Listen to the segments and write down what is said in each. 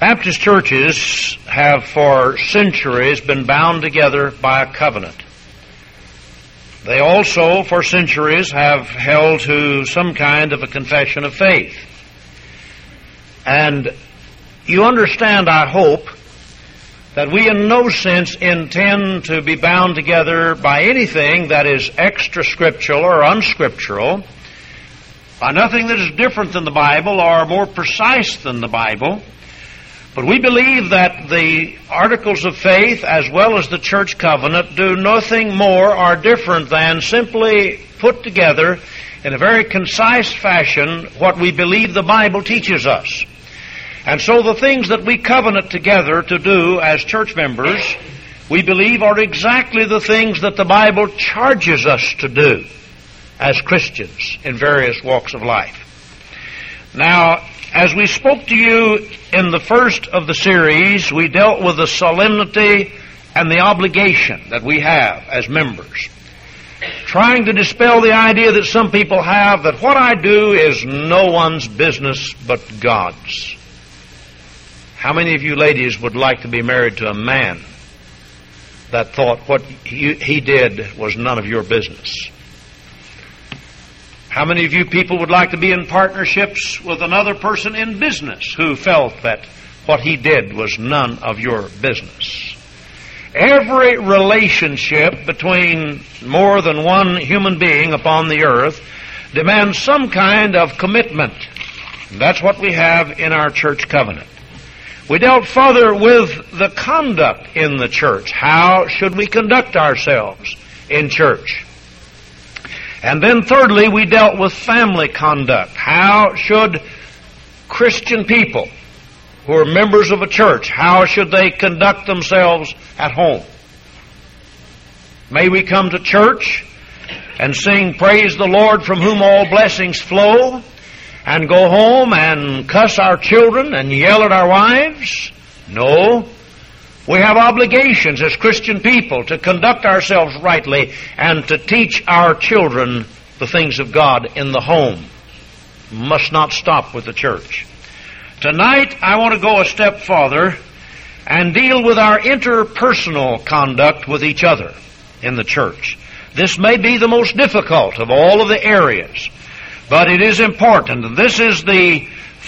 Baptist churches have for centuries been bound together by a covenant. They also, for centuries, have held to some kind of a confession of faith. And you understand, I hope, that we in no sense intend to be bound together by anything that is extra-scriptural or unscriptural, by nothing that is different than the Bible or more precise than the Bible. But we believe that the articles of faith as well as the church covenant do nothing more or different than simply put together in a very concise fashion what we believe the Bible teaches us. And so the things that we covenant together to do as church members, we believe are exactly the things that the Bible charges us to do as Christians in various walks of life. Now, as we spoke to you in the first of the series, we dealt with the solemnity and the obligation that we have as members, trying to dispel the idea that some people have that what I do is no one's business but God's. How many of you ladies would like to be married to a man that thought what he did was none of your business? How many of you people would like to be in partnerships with another person in business who felt that what he did was none of your business? Every relationship between more than one human being upon the earth demands some kind of commitment. And that's what we have in our church covenant. We dealt further with the conduct in the church. How should we conduct ourselves in church? And then thirdly, we dealt with family conduct. How should Christian people who are members of a church, how should they conduct themselves at home? May we come to church and sing Praise the Lord from whom all blessings flow, and go home and cuss our children and yell at our wives? No. We have obligations as Christian people to conduct ourselves rightly and to teach our children the things of God in the home. Must not stop with the church. Tonight, I want to go a step farther and deal with our interpersonal conduct with each other in the church. This may be the most difficult of all of the areas, but it is important. This is the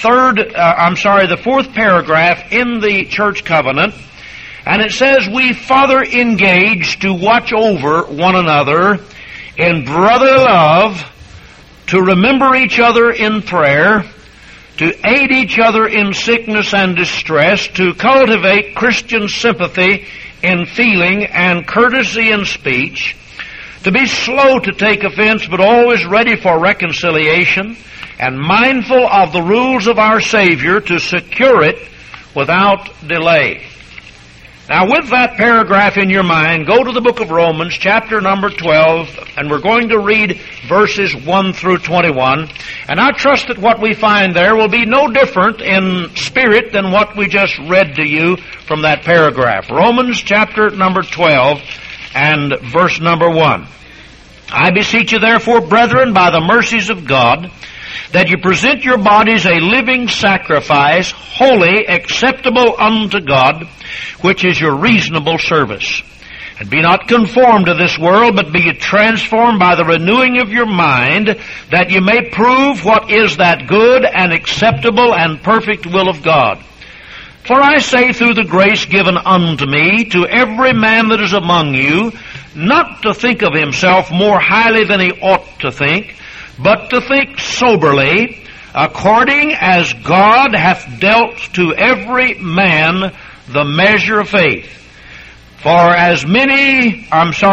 fourth paragraph in the church covenant. And it says, we further engage to watch over one another in brotherly love, to remember each other in prayer, to aid each other in sickness and distress, to cultivate Christian sympathy in feeling and courtesy in speech, to be slow to take offense but always ready for reconciliation, and mindful of the rules of our Savior to secure it without delay. Now, with that paragraph in your mind, go to the book of Romans, chapter number 12, and we're going to read verses 1 through 21. And I trust that what we find there will be no different in spirit than what we just read to you from that paragraph. Romans, chapter number 12, and verse number 1. I beseech you, therefore, brethren, by the mercies of God, that you present your bodies a living sacrifice, holy, acceptable unto God, which is your reasonable service. And be not conformed to this world, but be ye transformed by the renewing of your mind, that you may prove what is that good and acceptable and perfect will of God. For I say through the grace given unto me, to every man that is among you, not to think of himself more highly than he ought to think, but to think soberly, according as God hath dealt to every man the measure of faith. For as we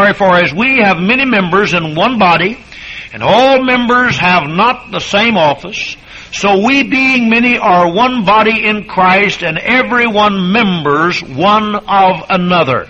have many members in one body, and all members have not the same office, so we being many are one body in Christ, and every one members one of another.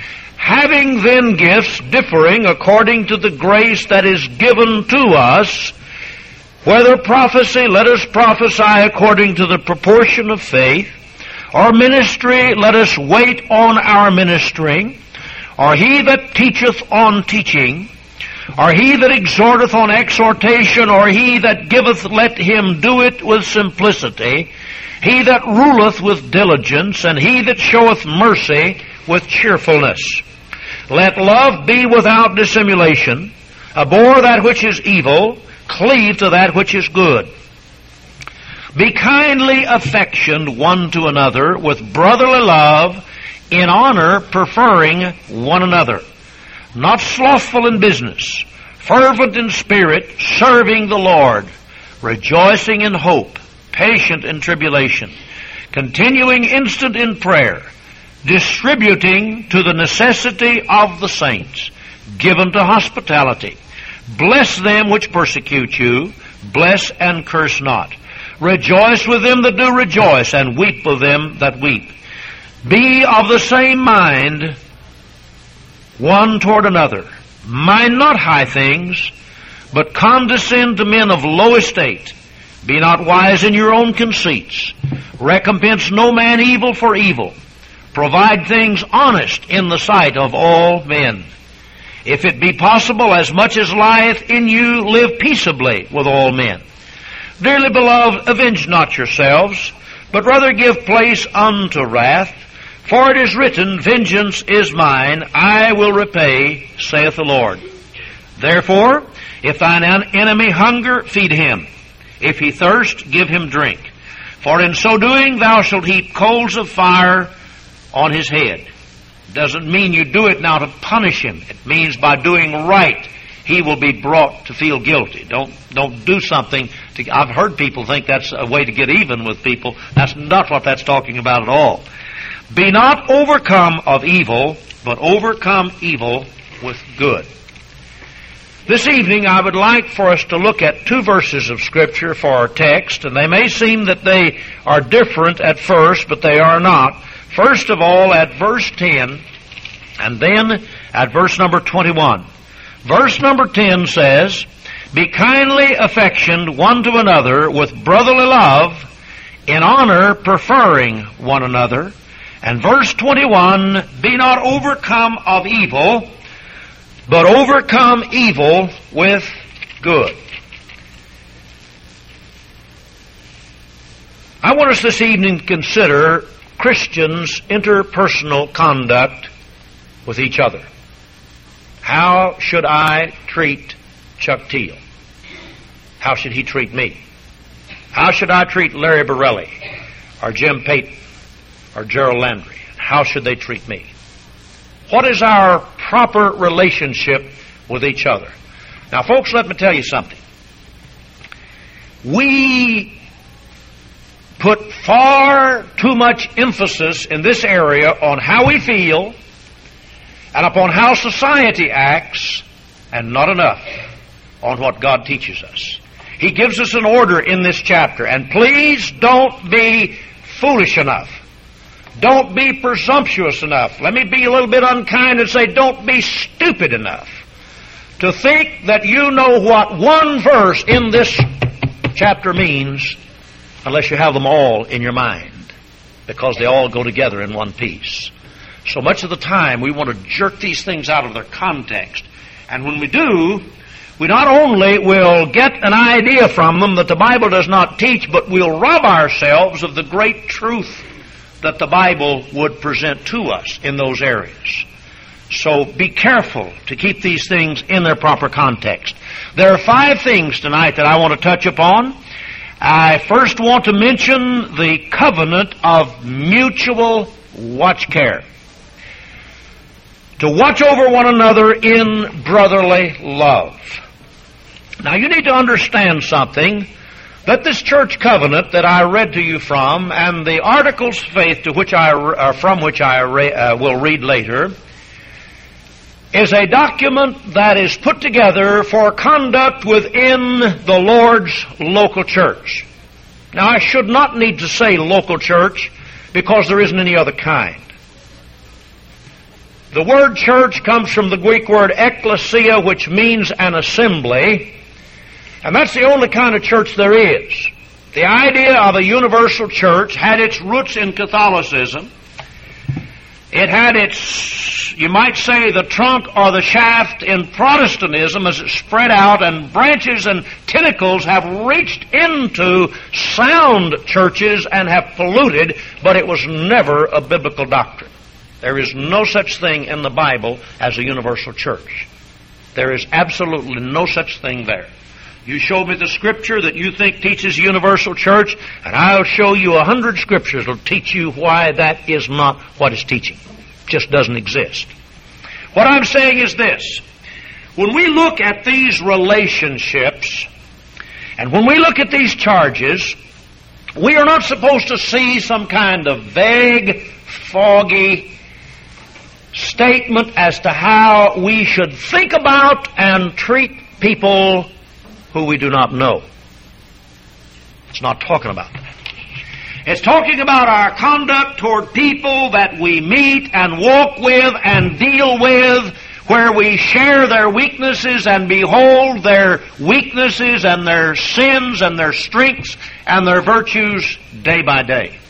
Having then gifts differing according to the grace that is given to us, whether prophecy, let us prophesy according to the proportion of faith, or ministry, let us wait on our ministering, or he that teacheth on teaching, or he that exhorteth on exhortation, or he that giveth, let him do it with simplicity, he that ruleth with diligence, and he that showeth mercy with cheerfulness. Let love be without dissimulation, abhor that which is evil, cleave to that which is good. Be kindly affectioned one to another with brotherly love, in honor preferring one another. Not slothful in business, fervent in spirit, serving the Lord, rejoicing in hope, patient in tribulation, continuing instant in prayer, distributing to the necessity of the saints, given to hospitality. Bless them which persecute you, bless and curse not. Rejoice with them that do rejoice, and weep with them that weep. Be of the same mind one toward another. Mind not high things, but condescend to men of low estate. Be not wise in your own conceits. Recompense no man evil for evil. Provide things honest in the sight of all men. If it be possible, as much as lieth in you, live peaceably with all men. Dearly beloved, avenge not yourselves, but rather give place unto wrath. For it is written, Vengeance is mine, I will repay, saith the Lord. Therefore, if thine enemy hunger, feed him. If he thirst, give him drink. For in so doing thou shalt heap coals of fire on his head. Doesn't mean you do it now to punish him. It means by doing right, he will be brought to feel guilty. Don't do something to... I've heard people think that's a way to get even with people. That's not what that's talking about at all. Be not overcome of evil, but overcome evil with good. This evening I would like for us to look at two verses of Scripture for our text, and they may seem that they are different at first, but they are not. First of all, at verse 10, and then at verse number 21. Verse number 10 says, Be kindly affectioned one to another with brotherly love, in honor preferring one another. And verse 21, Be not overcome of evil, but overcome evil with good. I want us this evening to consider Christians' interpersonal conduct with each other. How should I treat Chuck Teal? How should he treat me? How should I treat Larry Borelli or Jim Payton or Gerald Landry? How should they treat me? What is our proper relationship with each other? Now, folks, let me tell you something. We put far too much emphasis in this area on how we feel and upon how society acts, and not enough on what God teaches us. He gives us an order in this chapter, and please don't be foolish enough. Don't be presumptuous enough. Let me be a little bit unkind and say, don't be stupid enough to think that you know what one verse in this chapter means unless you have them all in your mind, because they all go together in one piece. So much of the time we want to jerk these things out of their context. And when we do, we not only will get an idea from them that the Bible does not teach, but we'll rob ourselves of the great truth that the Bible would present to us in those areas. So be careful to keep these things in their proper context. There are 5 things tonight that I want to touch upon. I first want to mention the covenant of mutual watch care. To watch over one another in brotherly love. Now you need to understand something, that this church covenant that I read to you from, and the articles of faith to which from which I will read later, is a document that is put together for conduct within the Lord's local church. Now I should not need to say local church, because there isn't any other kind. The word church comes from the Greek word ekklesia, which means an assembly, and that's the only kind of church there is. The idea of a universal church had its roots in Catholicism, It had its, you might say, the trunk or the shaft in Protestantism as it spread out, and branches and tentacles have reached into sound churches and have polluted, but it was never a biblical doctrine. There is no such thing in the Bible as a universal church. There is absolutely no such thing there. You show me the scripture that you think teaches universal church, and I'll show you 100 scriptures that will teach you why that is not what it's teaching. It just doesn't exist. What I'm saying is this. When we look at these relationships, and when we look at these charges, we are not supposed to see some kind of vague, foggy statement as to how we should think about and treat people who we do not know. It's not talking about that. It's talking about our conduct toward people that we meet and walk with and deal with, where we share their weaknesses and behold their weaknesses and their sins and their strengths and their virtues day by day.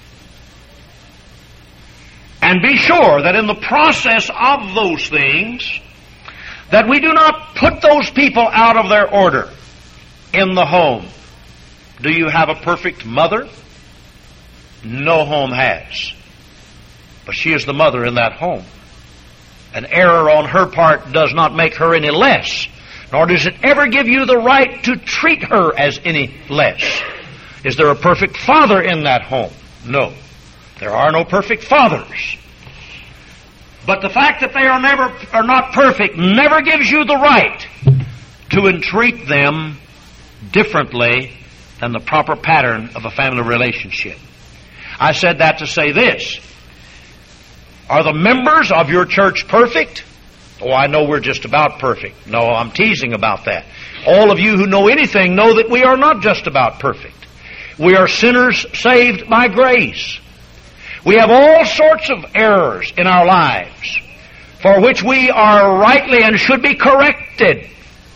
And be sure that in the process of those things, that we do not put those people out of their order in the home. Do you have a perfect mother? No home has. But she is the mother in that home. An error on her part does not make her any less, nor does it ever give you the right to treat her as any less. Is there a perfect father in that home? No. There are no perfect fathers. But the fact that they are not perfect never gives you the right to entreat them differently than the proper pattern of a family relationship. I said that to say this. Are the members of your church perfect? Oh, I know we're just about perfect. No, I'm teasing about that. All of you who know anything know that we are not just about perfect. We are sinners saved by grace. We have all sorts of errors in our lives for which we are rightly and should be corrected.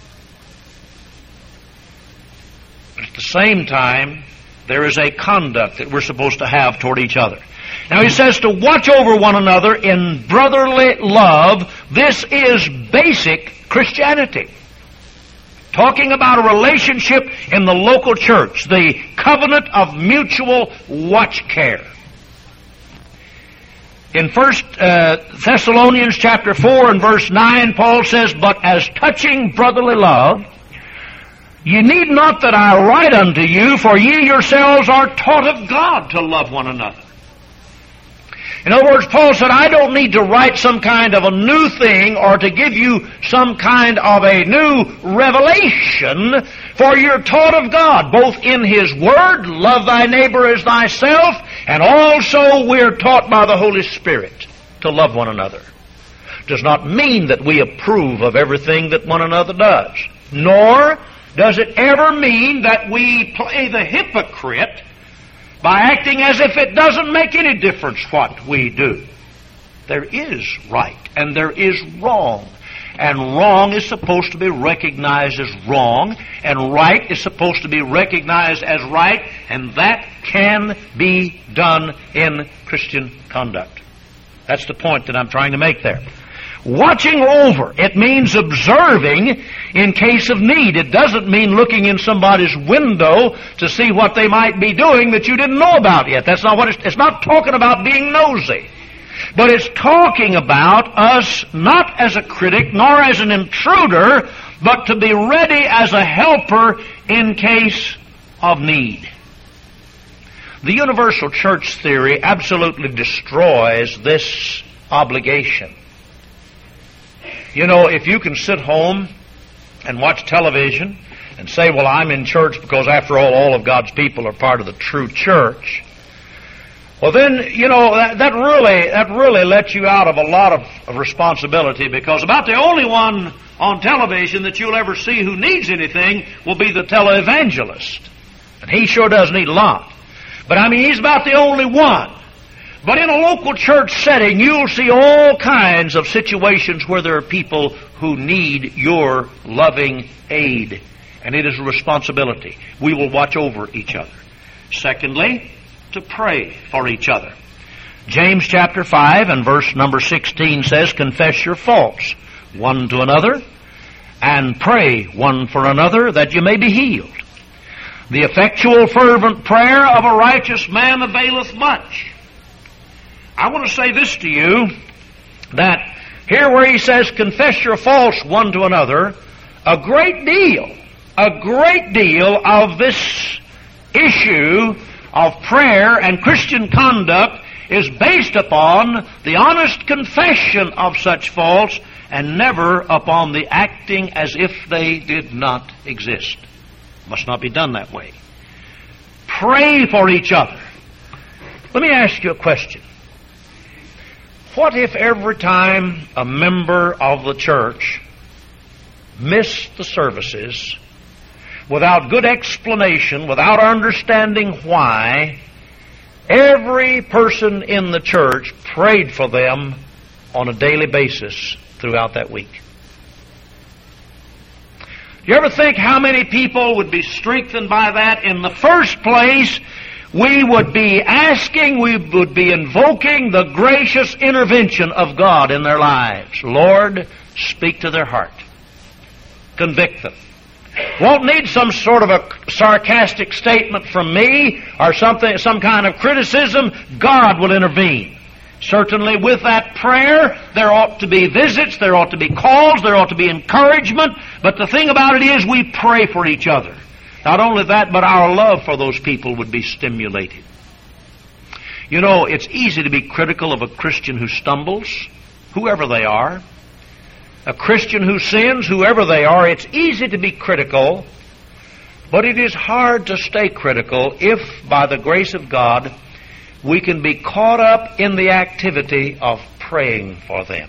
But at the same time, there is a conduct that we're supposed to have toward each other. Now he says to watch over one another in brotherly love. This is basic Christianity. Talking about a relationship in the local church, the covenant of mutual watch care. In 1 Thessalonians chapter 4 and verse 9, Paul says, "But as touching brotherly love, ye need not that I write unto you, for ye yourselves are taught of God to love one another." In other words, Paul said, I don't need to write some kind of a new thing or to give you some kind of a new revelation, for you're taught of God, both in His Word, love thy neighbor as thyself, and also we're taught by the Holy Spirit to love one another. Does not mean that we approve of everything that one another does, nor does it ever mean that we play the hypocrite by acting as if it doesn't make any difference what we do. There is right and there is wrong. And wrong is supposed to be recognized as wrong, and right is supposed to be recognized as right, and that can be done in Christian conduct. That's the point that I'm trying to make there. Watching over, it means observing in case of need. It doesn't mean looking in somebody's window to see what they might be doing that you didn't know about yet. That's not what it's not talking about being nosy. But it's talking about us not as a critic nor as an intruder, but to be ready as a helper in case of need. The universal church theory absolutely destroys this obligation. You know, if you can sit home and watch television and say, well, I'm in church because after all of God's people are part of the true church, well then, you know, that really lets you out of a lot of responsibility, because about the only one on television that you'll ever see who needs anything will be the televangelist. And he sure does need a lot. But I mean, he's about the only one. But in a local church setting, you'll see all kinds of situations where there are people who need your loving aid. And it is a responsibility. We will watch over each other. Secondly, to pray for each other. James chapter 5 and verse number 16 says, confess your faults one to another, and pray one for another that you may be healed. The effectual fervent prayer of a righteous man availeth much. I want to say this to you, that here where he says, confess your faults one to another, a great deal of this issue of prayer and Christian conduct is based upon the honest confession of such faults and never upon the acting as if they did not exist. Must not be done that way. Pray for each other. Let me ask you a question. What if every time a member of the church missed the services without good explanation, without understanding why, every person in the church prayed for them on a daily basis throughout that week? Do you ever think how many people would be strengthened by that? In the first place, we would be asking, we would be invoking the gracious intervention of God in their lives. Lord, speak to their heart. Convict them. Won't need some sort of a sarcastic statement from me or something, some kind of criticism. God will intervene. Certainly with that prayer, there ought to be visits, there ought to be calls, there ought to be encouragement. But the thing about it is we pray for each other. Not only that, but our love for those people would be stimulated. You know, it's easy to be critical of a Christian who stumbles, whoever they are. A Christian who sins, whoever they are, it's easy to be critical, but it is hard to stay critical if, by the grace of God, we can be caught up in the activity of praying for them.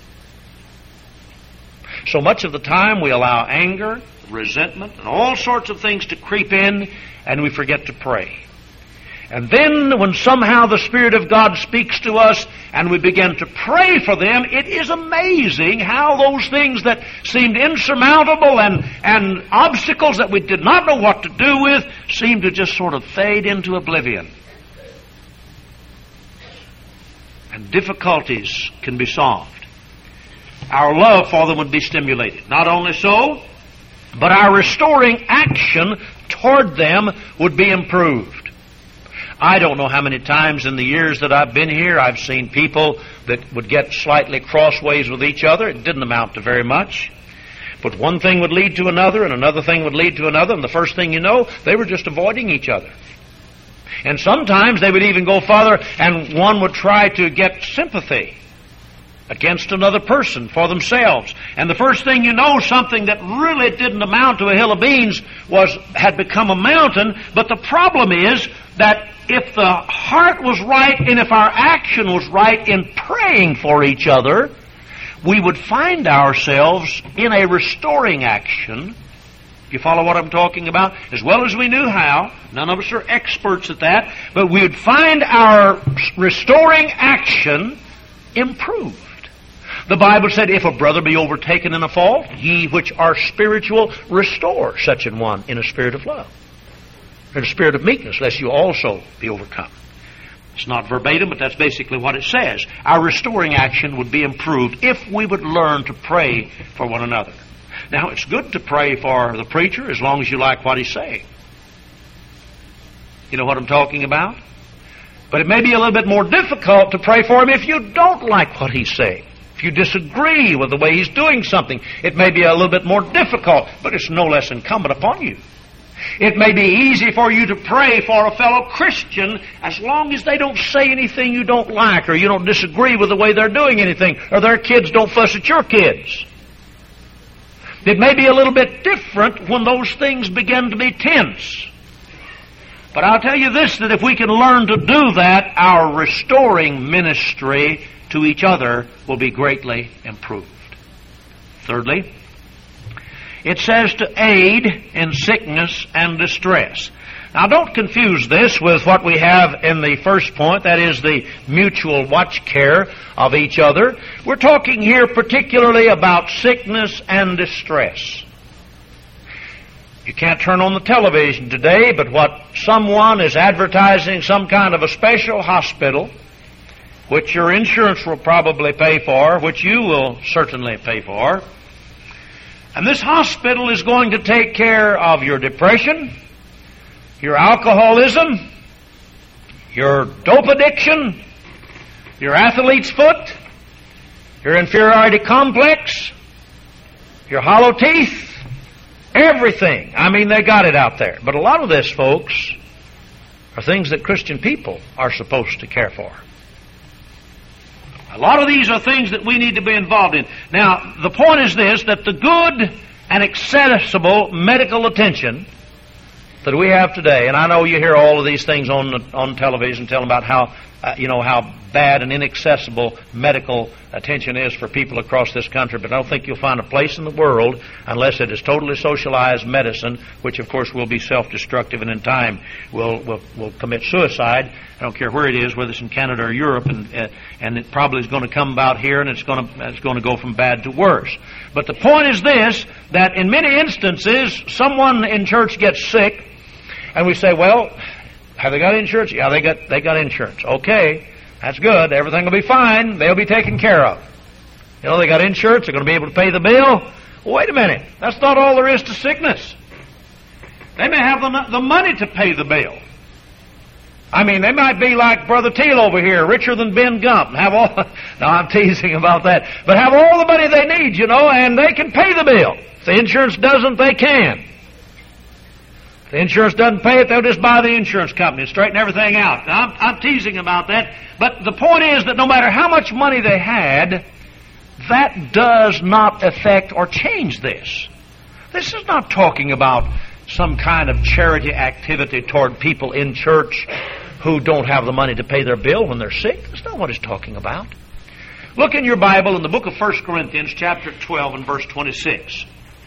So much of the time we allow anger, resentment, and all sorts of things to creep in, and we forget to pray. And then when somehow the Spirit of God speaks to us and we begin to pray for them, it is amazing how those things that seemed insurmountable and obstacles that we did not know what to do with seem to just sort of fade into oblivion. And difficulties can be solved. Our love for them would be stimulated. Not only so, but our restoring action toward them would be improved. I don't know how many times in the years that I've been here I've seen people that would get slightly crossways with each other. It didn't amount to very much. But one thing would lead to another, and another thing would lead to another, and the first thing you know, they were just avoiding each other. And sometimes they would even go farther, and one would try to get sympathy against another person for themselves. And the first thing you know, something that really didn't amount to a hill of beans had become a mountain. But the problem is that if the heart was right and if our action was right in praying for each other, we would find ourselves in a restoring action. You follow what I'm talking about? As well as we knew how. None of us are experts at that. But we would find our restoring action improved. The Bible said, if a brother be overtaken in a fault, ye which are spiritual, restore such an one in a spirit of love, in a spirit of meekness, lest you also be overcome. It's not verbatim, but that's basically what it says. Our restoring action would be improved if we would learn to pray for one another. Now, it's good to pray for the preacher as long as you like what he's saying. You know what I'm talking about? But it may be a little bit more difficult to pray for him if you don't like what he's saying. If you disagree with the way he's doing something, it may be a little bit more difficult, but it's no less incumbent upon you. It may be easy for you to pray for a fellow Christian as long as they don't say anything you don't like, or you don't disagree with the way they're doing anything, or their kids don't fuss at your kids. It may be a little bit different when those things begin to be tense. But I'll tell you this, that if we can learn to do that, our restoring ministry to each other will be greatly improved. Thirdly, it says to aid in sickness and distress. Now, don't confuse this with what we have in the first point, that is the mutual watch care of each other. We're talking here particularly about sickness and distress. You can't turn on the television today, but what someone is advertising some kind of a special hospital, which your insurance will probably pay for, which you will certainly pay for. And this hospital is going to take care of your depression, your alcoholism, your dope addiction, your athlete's foot, your inferiority complex, your hollow teeth, everything. I mean, they got it out there. But a lot of this, folks, are things that Christian people are supposed to care for. A lot of these are things that we need to be involved in. Now, the point is this, that the good and accessible medical attention that we have today, and I know you hear all of these things on television telling about how how bad and inaccessible medical attention is for people across this country, but I don't think you'll find a place in the world unless it is totally socialized medicine, which of course will be self-destructive and in time will commit suicide. I don't care where it is, whether it's in Canada or Europe, and it probably is going to come about here, and it's going to go from bad to worse. But the point is this, that in many instances, someone in church gets sick, and we say, well, have they got insurance? Yeah, they got insurance. Okay, that's good. Everything will be fine. They'll be taken care of. You know, they got insurance. They're going to be able to pay the bill. Well, wait a minute. That's not all there is to sickness. They may have the money to pay the bill. I mean, they might be like Brother Teal over here, richer than Ben Gump. Have all. No, I'm teasing about that. But have all the money they need, and they can pay the bill. If the insurance doesn't, they can. If the insurance doesn't pay it, they'll just buy the insurance company and straighten everything out. Now, I'm teasing about that, but the point is that no matter how much money they had, that does not affect or change this. This is not talking about some kind of charity activity toward people in church who don't have the money to pay their bill when they're sick. That's not what it's talking about. Look in your Bible in the book of 1 Corinthians, chapter 12 and verse 26.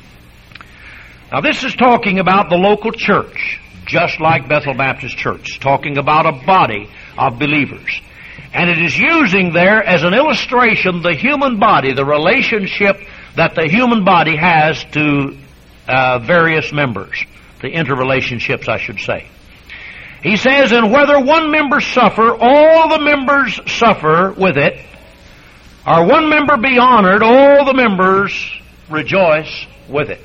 Now, this is talking about the local church, just like Bethel Baptist Church, talking about a body of believers. And it is using there as an illustration the human body, the relationship that the human body has to various members, the interrelationships, I should say. He says, and whether one member suffer, all the members suffer with it, or one member be honored, all the members rejoice with it.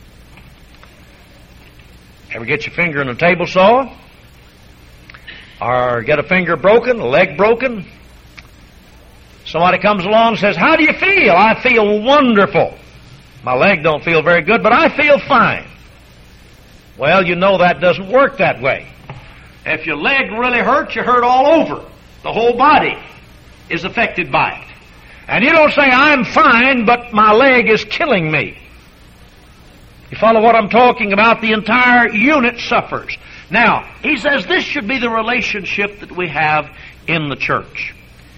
Ever get your finger in a table saw? Or get a finger broken, a leg broken? Somebody comes along and says, how do you feel? I feel wonderful. My leg don't feel very good, but I feel fine. Well, that doesn't work that way. If your leg really hurts, you hurt all over. The whole body is affected by it. And you don't say, I'm fine, but my leg is killing me. You follow what I'm talking about? The entire unit suffers. Now, he says this should be the relationship that we have in the church.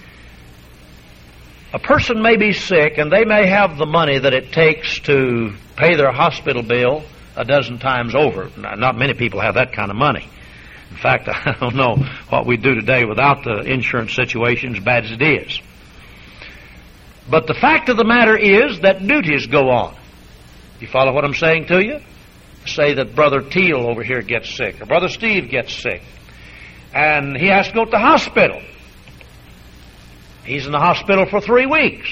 A person may be sick, and they may have the money that it takes to pay their hospital bill a dozen times over. Not many people have that kind of money. In fact, I don't know what we'd do today without the insurance situation, as bad as it is. But the fact of the matter is that duties go on. You follow what I'm saying to you? Say that Brother Teal over here gets sick, or Brother Steve gets sick, and he has to go to the hospital. He's in the hospital for 3 weeks.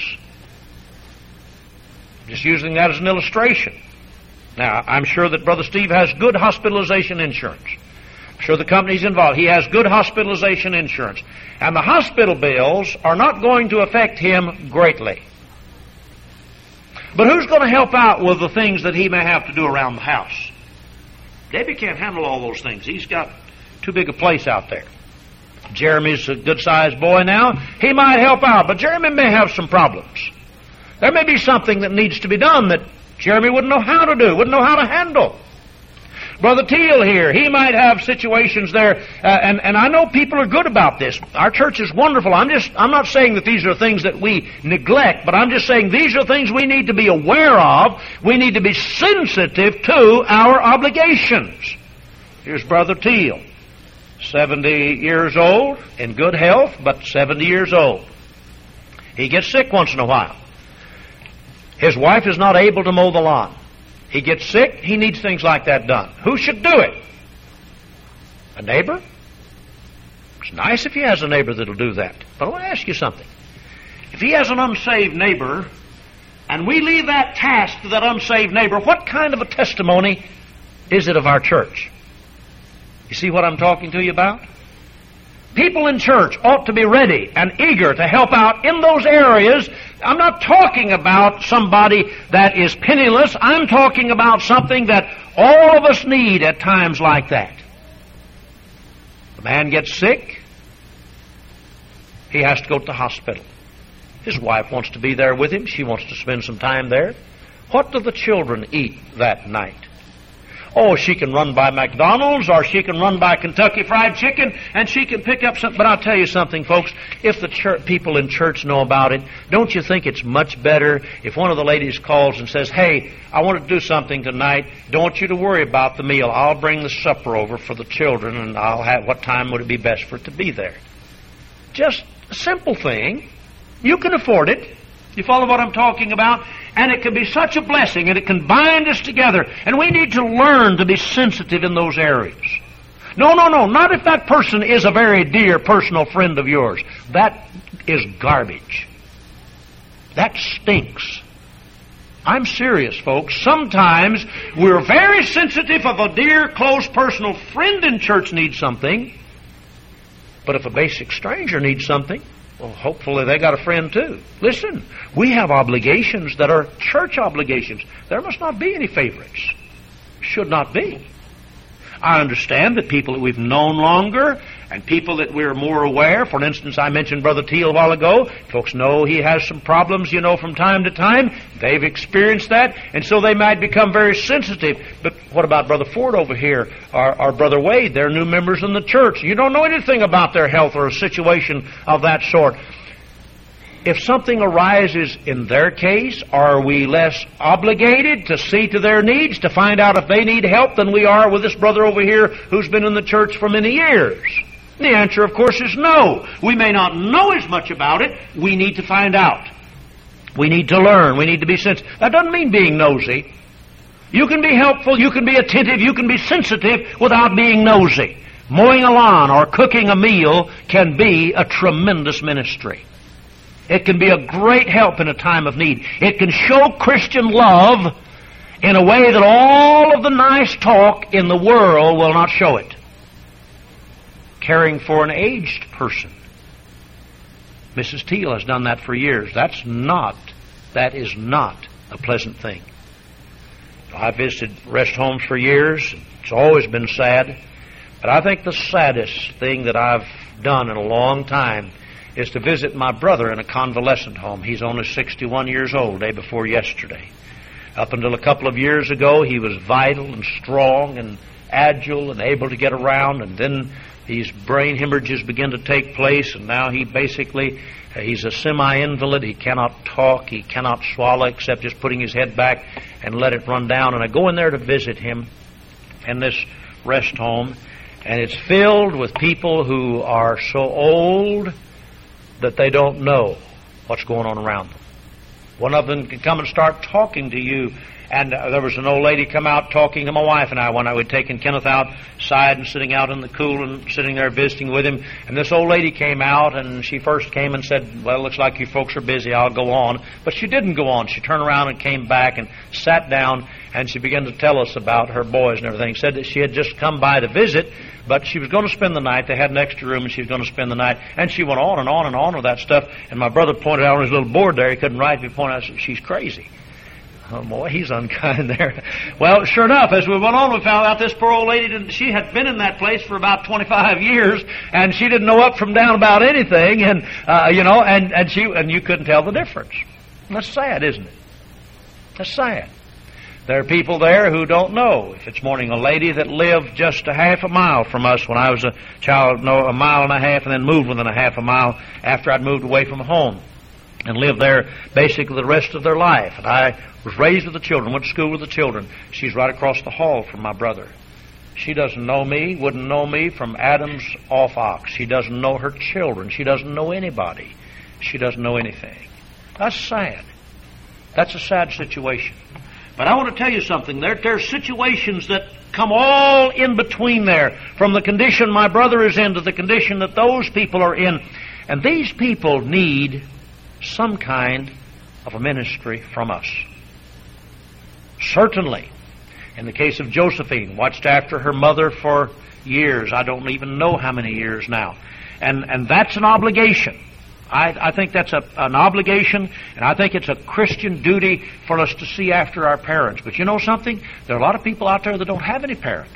Just using that as an illustration. Now, I'm sure that Brother Steve has good hospitalization insurance. I'm sure the company's involved. He has good hospitalization insurance. And the hospital bills are not going to affect him greatly. But who's going to help out with the things that he may have to do around the house? Debbie can't handle all those things. He's got too big a place out there. Jeremy's a good-sized boy now. He might help out, but Jeremy may have some problems. There may be something that needs to be done that Jeremy wouldn't know how to do, wouldn't know how to handle. Brother Teal here, he might have situations there, and I know people are good about this. Our church is wonderful. I'm not saying that these are things that we neglect, but I'm just saying these are things we need to be aware of. We need to be sensitive to our obligations. Here's Brother Teal, 70 years old, in good health, but 70 years old. He gets sick once in a while. His wife is not able to mow the lawn. He gets sick, he needs things like that done. Who should do it? A neighbor? It's It's nice if he has a neighbor that'll do that. But I want to ask you something. If he has an unsaved neighbor, and we leave that task to that unsaved neighbor, what kind of a testimony is it of our church? You see what I'm talking to you about? People in church ought to be ready and eager to help out in those areas. I'm not talking about somebody that is penniless. I'm talking about something that all of us need at times like that. The man gets sick. He has to go to the hospital. His wife wants to be there with him. She wants to spend some time there. What do the children eat that night? Oh, she can run by McDonald's, or she can run by Kentucky Fried Chicken, and she can pick up something. But I'll tell you something, folks. If the people in church know about it, don't you think it's much better if one of the ladies calls and says, hey, I want to do something tonight. Don't want you to worry about the meal. I'll bring the supper over for the children, and what time would it be best for it to be there? Just a simple thing. You can afford it. You follow what I'm talking about? And it can be such a blessing, and it can bind us together. And we need to learn to be sensitive in those areas. No, not if that person is a very dear personal friend of yours. That is garbage. That stinks. I'm serious, folks. Sometimes we're very sensitive if a dear, close, personal friend in church needs something. But if a basic stranger needs something, well, hopefully they got a friend too. Listen, we have obligations that are church obligations. There must not be any favorites. Should not be. I understand that people that we've known longer and people that we're more aware, for instance, I mentioned Brother Teal a while ago. Folks know he has some problems, from time to time. They've experienced that, and so they might become very sensitive. But what about Brother Ford over here, or Brother Wade? They're new members in the church. You don't know anything about their health or a situation of that sort. If something arises in their case, are we less obligated to see to their needs, to find out if they need help than we are with this brother over here who's been in the church for many years? The answer, of course, is no. We may not know as much about it. We need to find out. We need to learn. We need to be sensitive. That doesn't mean being nosy. You can be helpful, you can be attentive, you can be sensitive without being nosy. Mowing a lawn or cooking a meal can be a tremendous ministry. It can be a great help in a time of need. It can show Christian love in a way that all of the nice talk in the world will not show it. Caring for an aged person. Mrs. Teal has done that for years. That is not a pleasant thing. I've visited rest homes for years. It's always been sad. But I think the saddest thing that I've done in a long time is to visit my brother in a convalescent home. He's only 61 years old, day before yesterday. Up until a couple of years ago, he was vital and strong and agile and able to get around, and then these brain hemorrhages begin to take place, and now he's a semi-invalid. He cannot talk, he cannot swallow except just putting his head back and let it run down. And I go in there to visit him in this rest home, and it's filled with people who are so old that they don't know what's going on around them. One of them can come and start talking to you. And there was an old lady come out talking to my wife and I when I would taken Kenneth outside and sitting out in the cool and sitting there visiting with him. And this old lady came out, and she first came and said, well, looks like you folks are busy, I'll go on. But she didn't go on. She turned around and came back and sat down, and she began to tell us about her boys and everything. Said that she had just come by to visit, but she was going to spend the night. They had an extra room, and she was going to spend the night. And she went on and on and on with that stuff. And my brother pointed out on his little board there, he couldn't write, he pointed out, she's crazy. Oh, boy, he's unkind there. Well, sure enough, as we went on, we found out this poor old lady, she had been in that place for about 25 years, and she didn't know up from down about anything, and, and you couldn't tell the difference. That's sad, isn't it? That's sad. There are people there who don't know. If it's morning, a lady that lived just a half a mile from us when I was a child, a mile and a half, and then moved within a half a mile after I'd moved away from home, and lived there basically the rest of their life. And I was raised with the children, went to school with the children. She's right across the hall from my brother. She doesn't know me, wouldn't know me from Adam's off ox. She doesn't know her children. She doesn't know anybody. She doesn't know anything. That's sad. That's a sad situation. But But I want to tell you something. There's situations that come all in between there, from the condition my brother is in to the condition that those people are in. And these people need some kind of a ministry from us. Certainly. In the case of Josephine, watched after her mother for years. I don't even know how many years now. And that's an obligation. I think that's an obligation, and I think it's a Christian duty for us to see after our parents. But you know something? There are a lot of people out there that don't have any parents.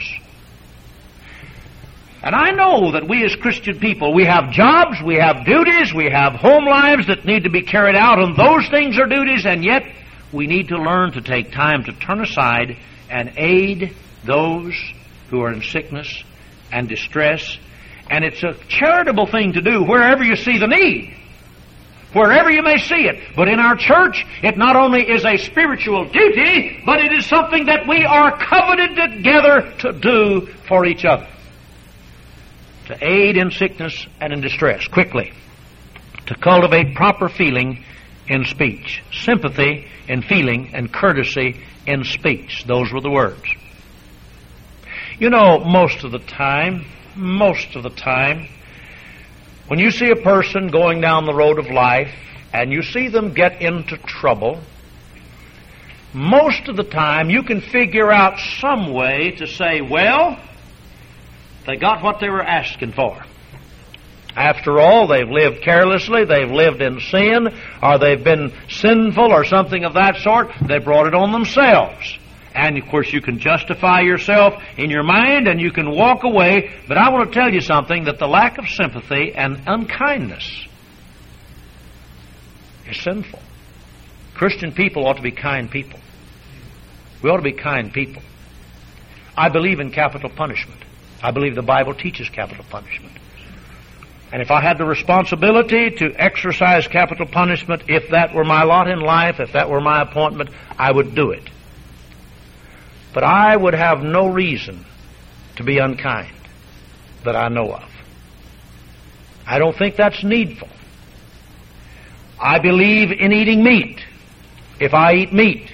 And I know that we as Christian people, we have jobs, we have duties, we have home lives that need to be carried out, and those things are duties, and yet we need to learn to take time to turn aside and aid those who are in sickness and distress. And it's a charitable thing to do wherever you see the need, wherever you may see it. But in our church, it not only is a spiritual duty, but it is something that we are covenanted together to do for each other. To aid in sickness and in distress, quickly. To cultivate proper feeling in speech. Sympathy in feeling and courtesy in speech. Those were the words. You know, most of the time, when you see a person going down the road of life and you see them get into trouble, most of the time you can figure out some way to say, well, they got what they were asking for. After all, they've lived carelessly, they've lived in sin, or they've been sinful or something of that sort. They brought it on themselves. And, of course, you can justify yourself in your mind and you can walk away. But I want to tell you something, that the lack of sympathy and unkindness is sinful. Christian people ought to be kind people. We ought to be kind people. I believe in capital punishment. I believe the Bible teaches capital punishment. And if I had the responsibility to exercise capital punishment, if that were my lot in life, if that were my appointment, I would do it. But I would have no reason to be unkind that I know of. I don't think that's needful. I believe in eating meat. If I eat meat,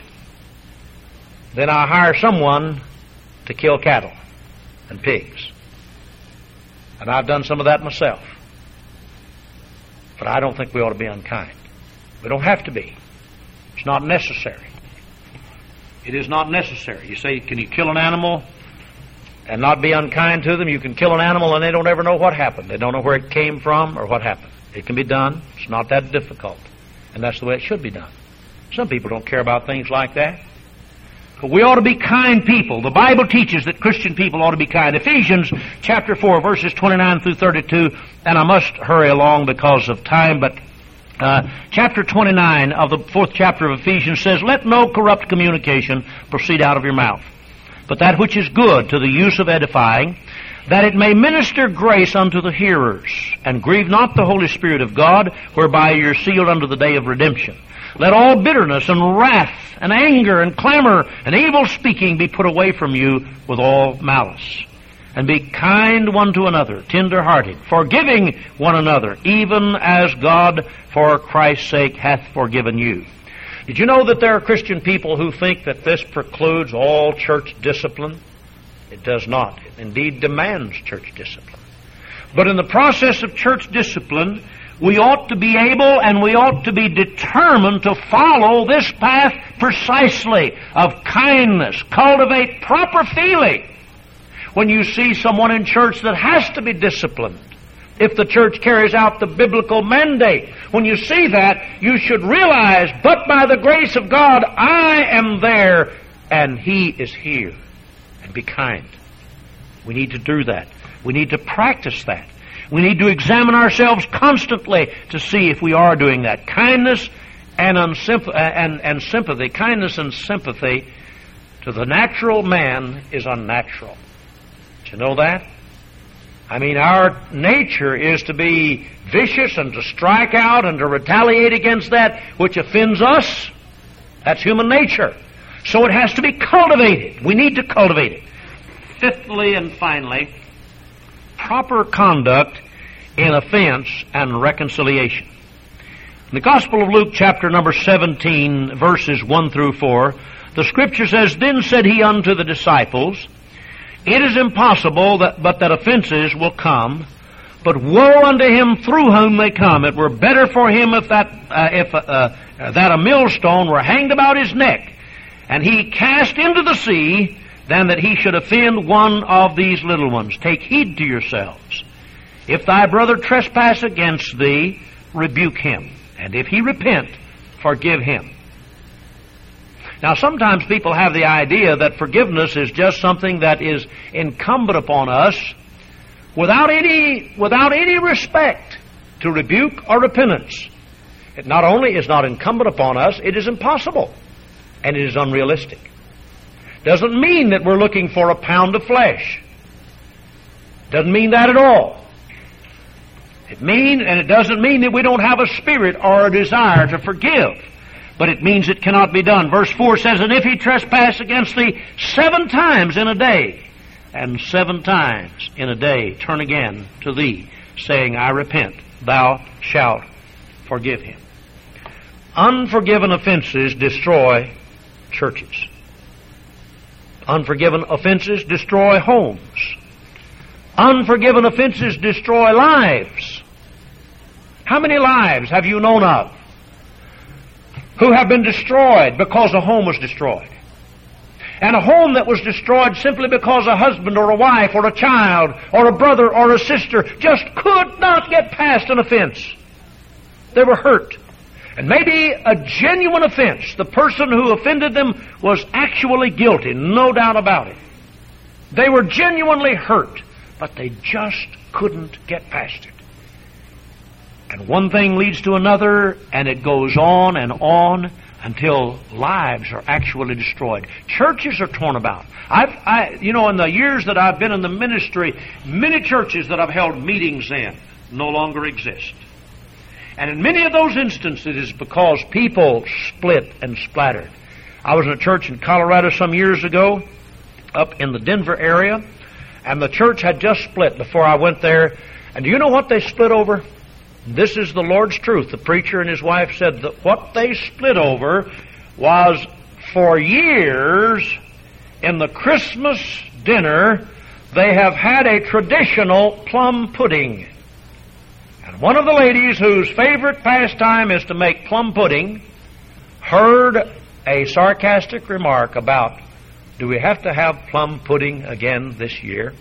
then I hire someone to kill cattle and pigs. And I've done some of that myself. But I don't think we ought to be unkind. We don't have to be. It's not necessary. It is not necessary. You say, can you kill an animal and not be unkind to them? You can kill an animal and they don't ever know what happened. They don't know where it came from or what happened. It can be done. It's not that difficult. And that's the way it should be done. Some people don't care about things like that. But we ought to be kind people. The Bible teaches that Christian people ought to be kind. Ephesians chapter 4, verses 29 through 32, and I must hurry along because of time, but chapter 29 of the 4th chapter of Ephesians says, let no corrupt communication proceed out of your mouth, but that which is good to the use of edifying, that it may minister grace unto the hearers, and grieve not the Holy Spirit of God, whereby you are sealed unto the day of redemption. Let all bitterness and wrath and anger and clamor and evil speaking be put away from you with all malice. And be kind one to another, tender-hearted, forgiving one another, even as God for Christ's sake hath forgiven you. Did you know that there are Christian people who think that this precludes all church discipline? It does not. It indeed demands church discipline. But in the process of church discipline, we ought to be able and we ought to be determined to follow this path precisely of kindness, cultivate proper feeling. When you see someone in church that has to be disciplined, if the church carries out the biblical mandate, when you see that, you should realize, but by the grace of God, I am there and He is here. And be kind. We need to do that. We need to practice that. We need to examine ourselves constantly to see if we are doing that. Kindness and sympathy. Kindness and sympathy to the natural man is unnatural. Did you know that? I mean, our nature is to be vicious and to strike out and to retaliate against that which offends us. That's human nature. So it has to be cultivated. We need to cultivate it. Fifthly and finally, proper conduct in offense and reconciliation. In the Gospel of Luke, chapter number 17, verses 1 through 4, The Scripture says, Then said he unto the disciples, It is impossible that offenses will come, but woe unto him through whom they come. It were better for him if a millstone were hanged about his neck, and he cast into the sea, than that he should offend one of these little ones. Take heed to yourselves. If thy brother trespass against thee, rebuke him. And if he repent, forgive him. Now, sometimes people have the idea that forgiveness is just something that is incumbent upon us without any respect to rebuke or repentance. It not only is not incumbent upon us, it is impossible, and it is unrealistic. Doesn't mean that we're looking for a pound of flesh. Doesn't mean that at all. It doesn't mean that we don't have a spirit or a desire to forgive. But it means it cannot be done. Verse 4 says, And if he trespass against thee 7 times in a day, and 7 times in a day turn again to thee, saying, I repent, thou shalt forgive him. Unforgiven offenses destroy churches. Unforgiven offenses destroy homes. Unforgiven offenses destroy lives. How many lives have you known of who have been destroyed because a home was destroyed? And a home that was destroyed simply because a husband or a wife or a child or a brother or a sister just could not get past an offense. They were hurt. And maybe a genuine offense. The person who offended them was actually guilty, no doubt about it. They were genuinely hurt, but they just couldn't get past it. And one thing leads to another, and it goes on and on until lives are actually destroyed. Churches are torn about. In the years that I've been in the ministry, many churches that I've held meetings in no longer exist. And in many of those instances, it is because people split and splattered. I was in a church in Colorado some years ago, up in the Denver area, and the church had just split before I went there. And do you know what they split over? This is the Lord's truth. The preacher and his wife said that what they split over was, for years in the Christmas dinner, they have had a traditional plum pudding. And one of the ladies whose favorite pastime is to make plum pudding heard a sarcastic remark about, do we have to have plum pudding again this year?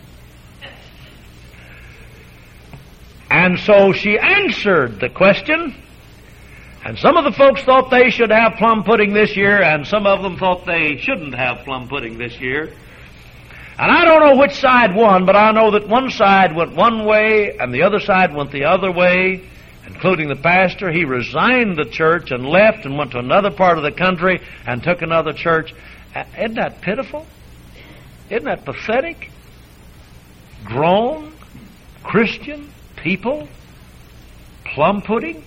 And so she answered the question, and some of the folks thought they should have plum pudding this year, and some of them thought they shouldn't have plum pudding this year. And I don't know which side won, but I know that one side went one way and the other side went the other way, including the pastor. He resigned the church and left and went to another part of the country and took another church. Isn't that pitiful? Isn't that pathetic? Grown Christian people, plum pudding?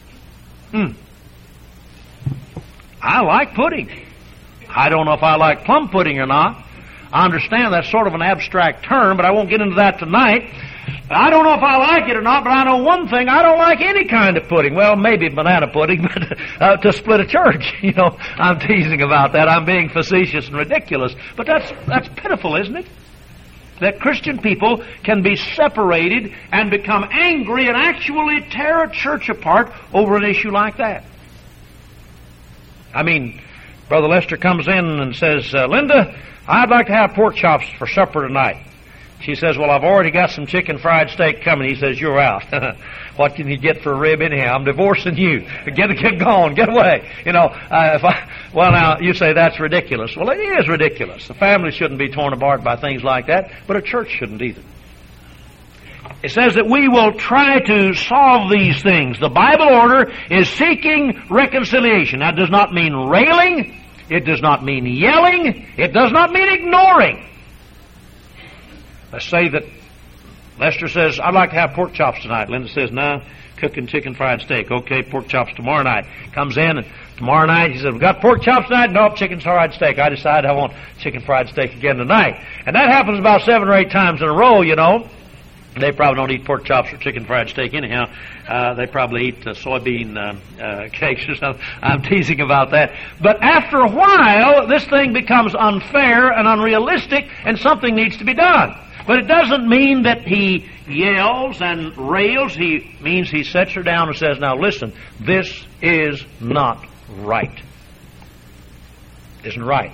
I like pudding. I don't know if I like plum pudding or not. I understand that's sort of an abstract term, but I won't get into that tonight. I don't know if I like it or not, but I know one thing: I don't like any kind of pudding. Well, maybe banana pudding, but to split a church. I'm teasing about that. I'm being facetious and ridiculous. But that's pitiful, isn't it? That Christian people can be separated and become angry and actually tear a church apart over an issue like that. I mean, Brother Lester comes in and says, Linda, I'd like to have pork chops for supper tonight. She says, well, I've already got some chicken fried steak coming. He says, you're out. What can you get for a rib anyhow? I'm divorcing you. Get gone. Get away. Now, you say that's ridiculous. Well, it is ridiculous. A family shouldn't be torn apart by things like that, but a church shouldn't either. It says that we will try to solve these things. The Bible order is seeking reconciliation. That does not mean railing. It does not mean yelling. It does not mean ignoring. Let's say that Lester says, I'd like to have pork chops tonight. Linda says, no, cooking chicken fried steak. Okay, pork chops tomorrow night. Comes in, and tomorrow night he says, we got pork chops tonight? Nope, chicken fried steak. I decide I want chicken fried steak again tonight. And that happens about 7 or 8 times in a row, They probably don't eat pork chops or chicken fried steak anyhow. They probably eat soybean cakes or something. I'm teasing about that. But after a while, this thing becomes unfair and unrealistic, and something needs to be done. But it doesn't mean that he yells and rails. He means he sets her down and says, now listen, this is not right. Isn't right.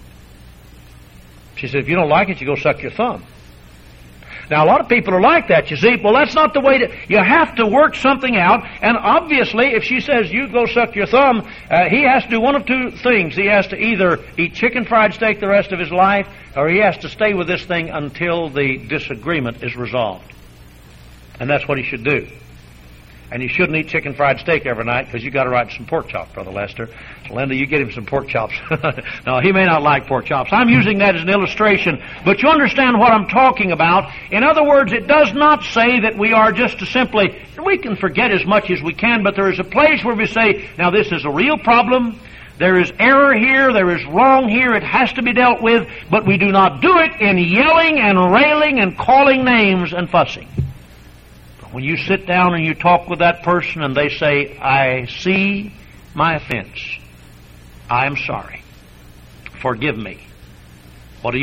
She said, if you don't like it, you go suck your thumb. Now, a lot of people are like that, you see. Well, that's not the way to... You have to work something out, and obviously, if she says, you go suck your thumb, he has to do one of two things. He has to either eat chicken fried steak the rest of his life, or he has to stay with this thing until the disagreement is resolved. And that's what he should do. And you shouldn't eat chicken fried steak every night, because you got to write some pork chops, Brother Lester. So, Linda, you get him some pork chops. No, he may not like pork chops. I'm using that as an illustration, but you understand what I'm talking about. In other words, it does not say that we are just to simply, we can forget as much as we can, but there is a place where we say, now this is a real problem. There is error here, there is wrong here, it has to be dealt with, but we do not do it in yelling and railing and calling names and fussing. When you sit down and you talk with that person and they say, I see my offense. I am sorry. Forgive me. What do?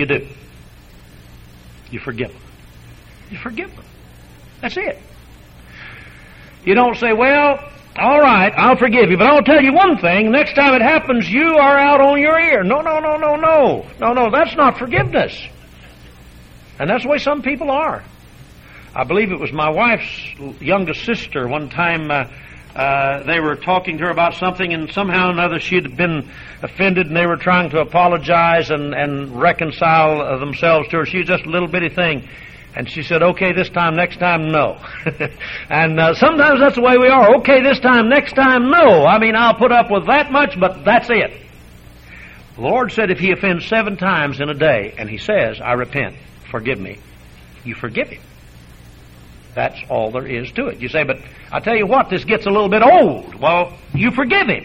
You forgive them. You forgive them. That's it. You don't say, well, all right, I'll forgive you, but I'll tell you one thing. Next time it happens, you are out on your ear. No, that's not forgiveness. And that's the way some people are. I believe it was my wife's youngest sister. One time they were talking to her about something, and somehow or another she had been offended, and they were trying to apologize and reconcile themselves to her. She was just a little bitty thing. And she said, okay, this time, next time, no. And sometimes that's the way we are. Okay, this time, next time, no. I mean, I'll put up with that much, but that's it. The Lord said if he offends 7 times in a day, and he says, I repent, forgive me, you forgive him. That's all there is to it. You say, but I tell you what, this gets a little bit old. Well, you forgive him.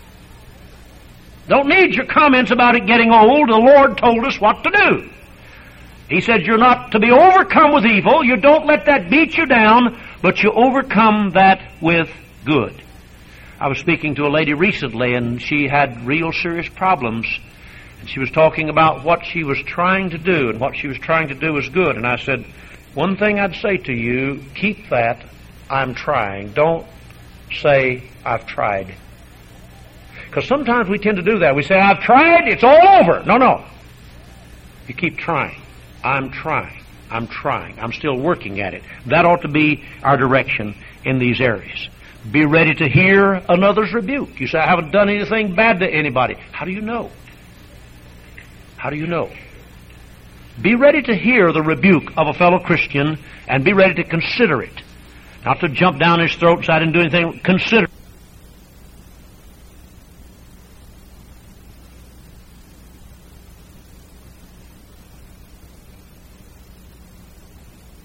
Don't need your comments about it getting old. The Lord told us what to do. He said you're not to be overcome with evil. You don't let that beat you down, but you overcome that with good. I was speaking to a lady recently, and she had real serious problems. And she was talking about what she was trying to do, and what she was trying to do was good. And I said, one thing I'd say to you, keep that, I'm trying. Don't say, I've tried. Because sometimes we tend to do that. We say, I've tried, it's all over. No. You keep trying. I'm trying. I'm still working at it. That ought to be our direction in these areas. Be ready to hear another's rebuke. You say, I haven't done anything bad to anybody. How do you know? How do you know? Be ready to hear the rebuke of a fellow Christian, and be ready to consider it. Not to jump down his throat and say, I didn't do anything. Consider it.